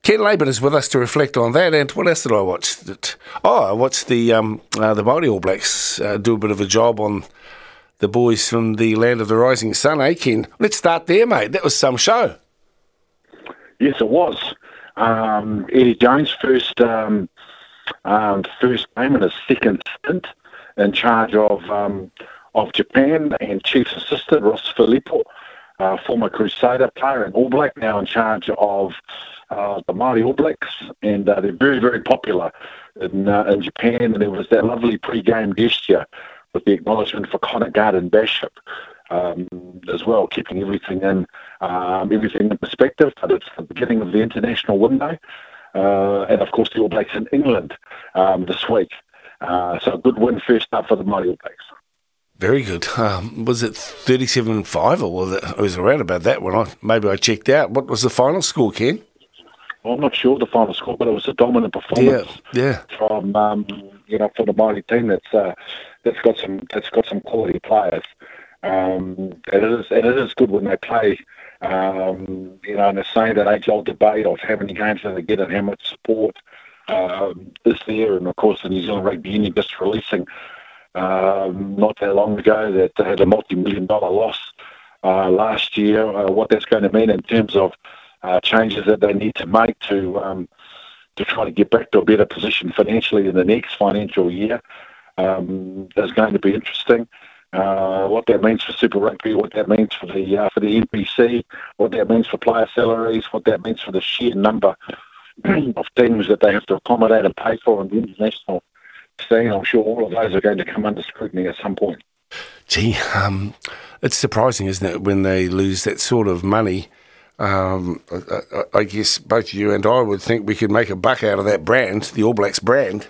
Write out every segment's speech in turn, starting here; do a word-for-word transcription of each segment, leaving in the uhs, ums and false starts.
Ken Laban is with us to reflect on that. And what else did I watch? Oh, I watched the um, uh, the Māori All Blacks uh, do a bit of a job on the boys from the land of the rising sun, eh, Ken? Let's start there, mate. That was some show. Yes, it was. Um, Eddie Jones' first um, um, first game in his second stint in charge of um, of Japan, and Chiefs Assistant Ross Filippo, uh, former Crusader player and All Black, now in charge of uh, the Māori All Blacks, and uh, they're very, very popular in uh, in Japan. And there was that lovely pre-game gesture with the acknowledgement for Connor Garden Bishop um, as well, keeping everything in um, everything in perspective. But it's the beginning of the international window, uh, and of course the All Blacks in England um, this week. Uh, so a good win first up for the Māori All Blacks. Very good. Um, was it thirty-seven five, or was it, it was around about that when I maybe I checked out? What was the final score, Ken? Well, I'm not sure the final score, but it was a dominant performance. Yeah, yeah. From um, you know, for the Māori team that's uh, that's got some that's got some quality players. Um, and it is and it is good when they play. Um, you know, and they're saying that age-old debate of how many games do they get and how much support um, is there. And of course, the New Zealand Rugby Union just releasing um, not that long ago that they had a multi-million dollar loss uh, last year. Uh, what that's going to mean in terms of uh, changes that they need to make to um, to try to get back to a better position financially in the next financial year um, is going to be interesting. Uh, what that means for Super Rugby, what that means for the uh, for the N P C, what that means for player salaries, what that means for the sheer number of teams that they have to accommodate and pay for in the international scene. I'm sure all of those are going to come under scrutiny at some point. Gee, um, it's surprising, isn't it, when they lose that sort of money. Um, I, I guess both you and I would think we could make a buck out of that brand, the All Blacks brand.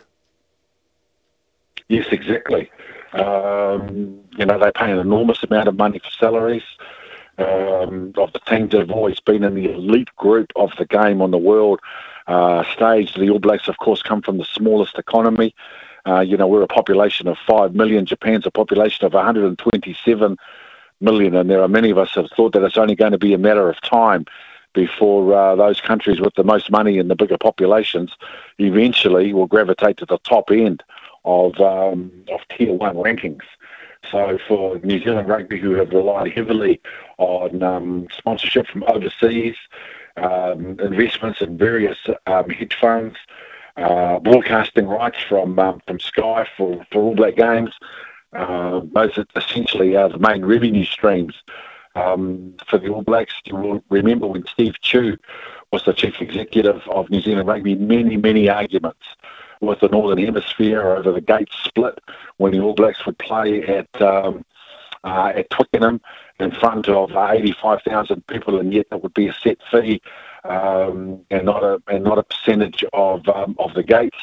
Yes, exactly. Um, you know, they pay an enormous amount of money for salaries. Um, of the teams that have always been in the elite group of the game on the world uh, stage, the All Blacks, of course, come from the smallest economy. Uh, you know, we're a population of five million. Japan's a population of one hundred twenty-seven million, and there are many of us that have thought that it's only going to be a matter of time before uh, those countries with the most money and the bigger populations eventually will gravitate to the top end of um, of tier one rankings. So for New Zealand Rugby, who have relied heavily on um, sponsorship from overseas, um, investments in various um, hedge funds, uh, broadcasting rights from um, from Sky for, for All Black games, uh, those essentially are the main revenue streams um, for the All Blacks. You will remember when Steve Chu was the chief executive of New Zealand Rugby, many, many arguments with the Northern Hemisphere over the gate split when the All Blacks would play at um, uh, at Twickenham in front of uh, eighty-five thousand people, and yet that would be a set fee um, and not a and not a percentage of um, of the gates.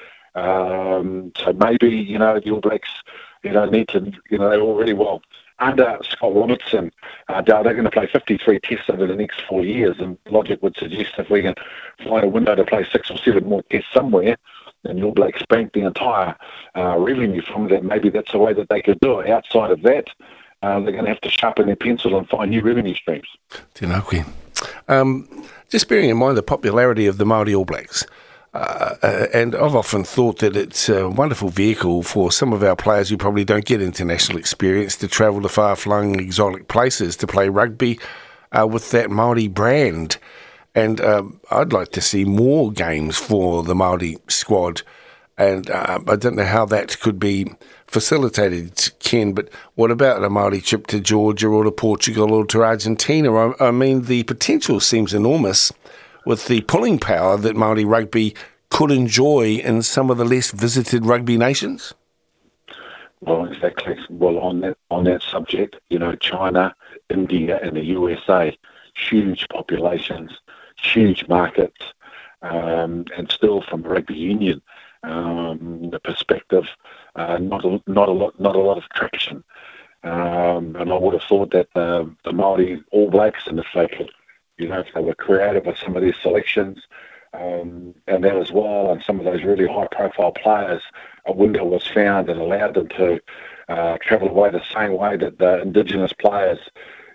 Um, so maybe you know the All Blacks you know need to you know they're already well under Scott Robertson. Uh, they're going to play fifty-three tests over the next four years, and logic would suggest if we can find a window to play six or seven more tests somewhere, and the All Blacks bank the entire uh, revenue from that, maybe that's the way that they could do it. Outside of that, uh, they're going to have to sharpen their pencil and find new revenue streams. Do you know, Quinn? Um, just bearing in mind the popularity of the Māori All Blacks, uh, uh, and I've often thought that it's a wonderful vehicle for some of our players who probably don't get international experience to travel to far-flung exotic places to play rugby uh, with that Māori brand. And um, I'd like to see more games for the Māori squad. And uh, I don't know how that could be facilitated, Ken, but what about a Māori trip to Georgia or to Portugal or to Argentina? I, I mean, the potential seems enormous with the pulling power that Māori rugby could enjoy in some of the less visited rugby nations. Well, exactly. Well, on that on that subject, you know, China, India and the U S A, huge populations, huge markets, um, and still from a rugby union um, the perspective, uh, not a, not a lot, not a lot of traction. Um, and I would have thought that the, the Māori All Blacks, and if they could, you know, if they were creative with some of their selections, um, and that as well, and some of those really high-profile players, a window was found that allowed them to uh, travel away the same way that the Indigenous players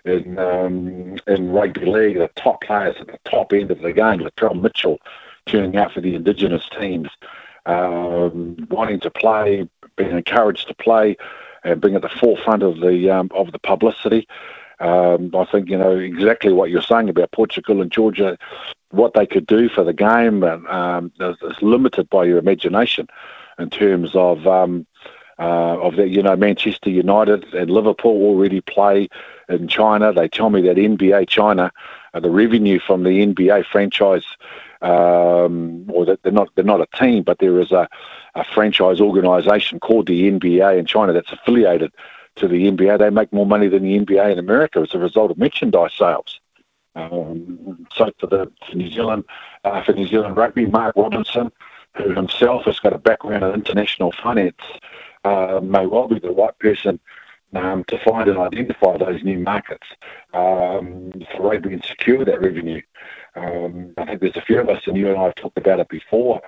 in um, in rugby league, the top players at the top end of the game, Latrell Mitchell turning out for the Indigenous teams, um, wanting to play, being encouraged to play, and being at the forefront of the um, of the publicity. Um, I think, you know, exactly what you're saying about Portugal and Georgia, what they could do for the game, and um, is, is limited by your imagination in terms of um, uh, of the, you know, Manchester United and Liverpool already play in China. They tell me that N B A China, uh, the revenue from the N B A franchise, um, or that they're not they're not a team, but there is a, a franchise organisation called the N B A in China that's affiliated to the N B A. They make more money than the N B A in America as a result of merchandise sales. Um, so for the for New Zealand, uh, for New Zealand rugby, Mark Robinson, who himself has got a background in international finance, uh, may well be the right person um, to find and identify those new markets um, for rugby and secure that revenue. Um, I think there's a few of us, and you and I have talked about it before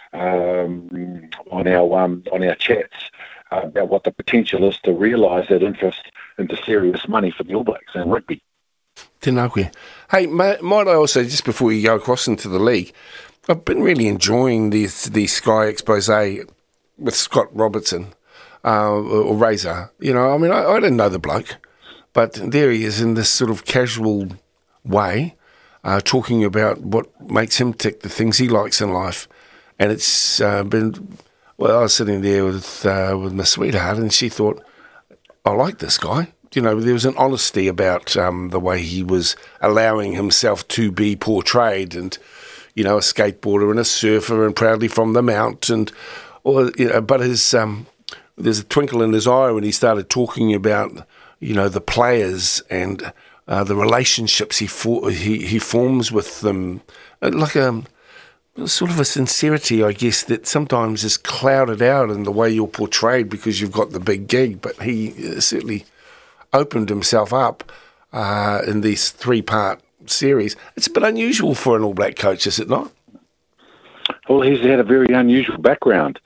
um, on our um, on our chats, uh, about what the potential is to realise that interest into serious money for the All Blacks and rugby. Tēnā. Hey, might I also, just before you go across into the league, I've been really enjoying the, the Sky expose with Scott Robertson, uh, or Razor. You know, I mean, I, I didn't know the bloke, but there he is in this sort of casual way, uh, talking about what makes him tick, the things he likes in life. And it's uh, been, well, I was sitting there with uh, with my sweetheart, and she thought, I like this guy. You know, there was an honesty about um, the way he was allowing himself to be portrayed, and, you know, a skateboarder and a surfer and proudly from the mount, and, or, you know, but his um, there's a twinkle in his eye when he started talking about, you know, the players and uh, the relationships he, for, he he forms with them, like a sort of a sincerity, I guess, that sometimes is clouded out in the way you're portrayed because you've got the big gig. But he uh, certainly opened himself up uh, in these three-part series. It's a bit unusual for an All Black coach, is it not? Well, he's had a very unusual background.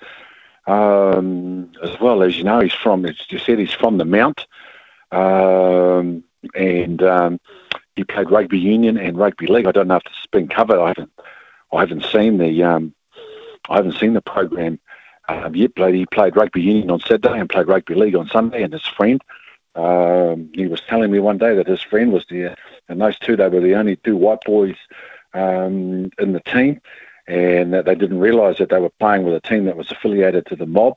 Um, as well as, you know, he's from, as you said, he's from the Mount. Um, and um, he played rugby union and rugby league. I don't know if this has been covered. I haven't I haven't seen the um, I haven't seen the program um, yet. But he played rugby union on Saturday and played rugby league on Sunday. And his friend, um, he was telling me one day that his friend was there, and those two, they were the only two white boys um, in the team, and that they didn't realise that they were playing with a team that was affiliated to the mob.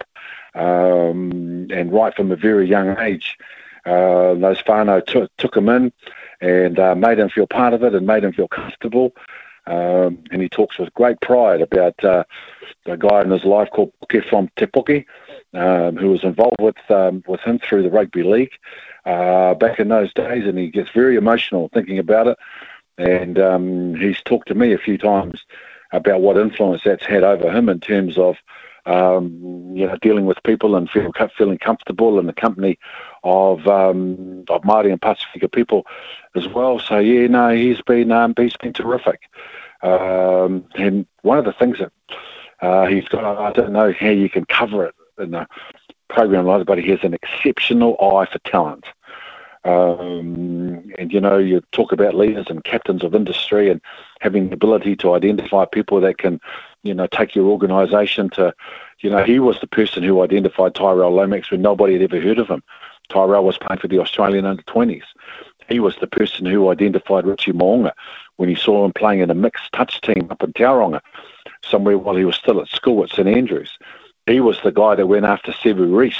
Um, and right from a very young age, uh, those whānau took took him in and uh, made him feel part of it and made him feel comfortable. Um, and he talks with great pride about uh, a guy in his life called Puke from Te Puke, um, who was involved with um, with him through the rugby league uh, back in those days, and he gets very emotional thinking about it. And um, he's talked to me a few times about what influence that's had over him in terms of um, you know, dealing with people and feel, feeling comfortable in the company of um, of Māori and Pasifika people as well. So yeah, no, he's been um, he's been terrific. Um, and one of the things that uh, he's got, I don't know how you can cover it in a program like that, but he has an exceptional eye for talent. Um, and, you know, you talk about leaders and captains of industry and having the ability to identify people that can, you know, take your organisation to, you know, he was the person who identified Tyrell Lomax when nobody had ever heard of him. Tyrell was playing for the Australian under twenties. He was the person who identified Richie Mo'unga when he saw him playing in a mixed touch team up in Tauranga, somewhere while he was still at school at St Andrews. He was the guy that went after Sevu Reece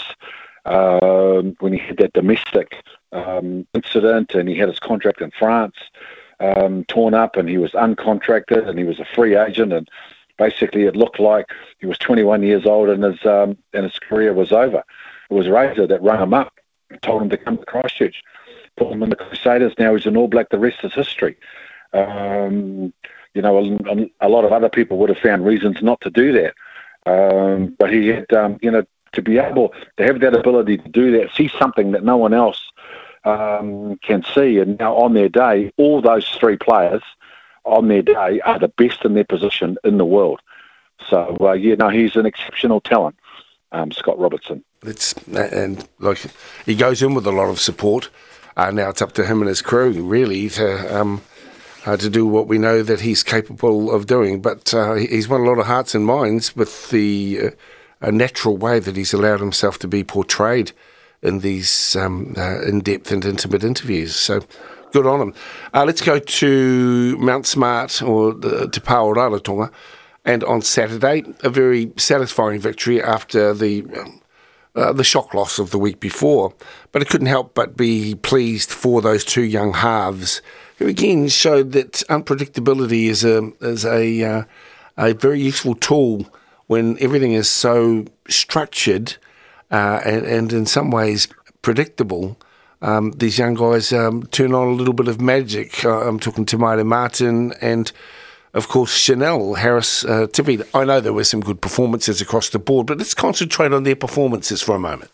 um, when he had that domestic um, incident, and he had his contract in France um, torn up, and he was uncontracted, and he was a free agent, and basically it looked like he was twenty-one years old and his um, and his career was over. It was Razor that rang him up and told him to come to Christchurch, put him in the Crusaders. Now he's an All Black. The rest is history. Um, you know, a, a lot of other people would have found reasons not to do that. Um, but he had, um, you know, to be able to have that ability to do that, see something that no one else um, can see. And now on their day, all those three players on their day are the best in their position in the world. So, uh, yeah, no, he's an exceptional talent, um, Scott Robertson. It's, and like he goes in with a lot of support. Uh, now it's up to him and his crew, really, to um, uh, to do what we know that he's capable of doing. But uh, he's won a lot of hearts and minds with the uh, a natural way that he's allowed himself to be portrayed in these um, uh, in-depth and intimate interviews. So good on him. Uh, let's go to Mount Smart, or uh, Te Pao Rarotonga. And on Saturday, a very satisfying victory after the um, uh, the shock loss of the week before. But I couldn't help but be pleased for those two young halves, who again showed that unpredictability is a is a uh, a very useful tool when everything is so structured uh, and, and in some ways predictable. Um, these young guys um, turn on a little bit of magic. Uh, I'm talking to Maire Martin and, of course, Chanel, Harris, uh, Tiffy. I know there were some good performances across the board, but let's concentrate on their performances for a moment.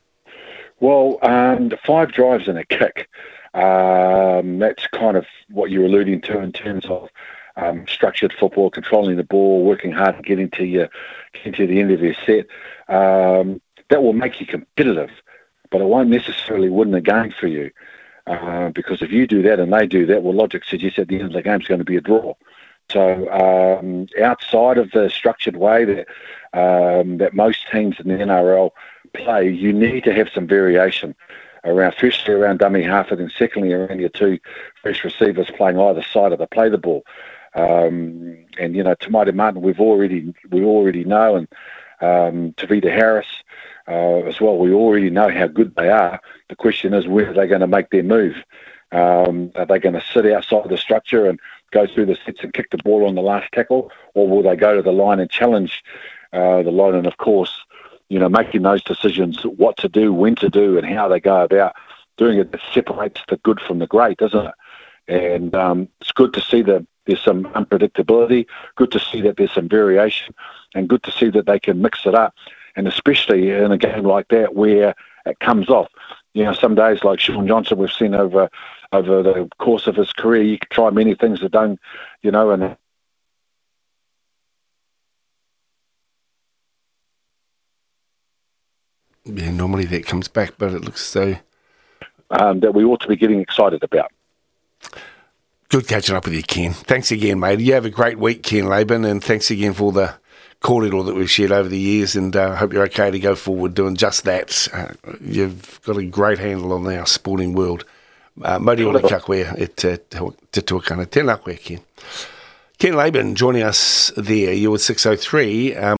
Well, um, the five drives and a kick, um, that's kind of what you're alluding to in terms of um, structured football, controlling the ball, working hard and getting to, your, getting to the end of your set. Um, that will make you competitive, but it won't necessarily win the game for you. Uh, because if you do that and they do that, well, logic suggests at the end of the game it's going to be a draw. So um, outside of the structured way that um, that most teams in the N R L play, you need to have some variation around, firstly around dummy half, and then secondly around your two fresh receivers playing either side of the play the ball. Um, and you know, Te Maire Martin, we've already we already know, and um, Tavita Harris uh, as well. We already know how good they are. The question is, where are they going to make their move? Um, are they going to sit outside the structure and go through the sets and kick the ball on the last tackle, or will they go to the line and challenge uh, the line? And of course, you know, making those decisions, what to do, when to do, and how they go about doing it, that separates the good from the great, doesn't it? And um, it's good to see that there's some unpredictability, good to see that there's some variation, and good to see that they can mix it up. And especially in a game like that where it comes off. You know, some days like Sean Johnson, we've seen over over the course of his career, you can try many things that don't, you know, and yeah, normally that comes back, but it looks so um, that we ought to be getting excited about. Good catching up with you, Ken. Thanks again, mate. You have a great week, Ken Laban, and thanks again for all the cordial that we've shared over the years, and I uh, hope you're okay to go forward doing just that. Uh, you've got a great handle on our sporting world. Uh, Mauri ora kakoe e te tuakana. Tēnā koe, Ken. Ken Laban joining us there. You're at six oh three. Um,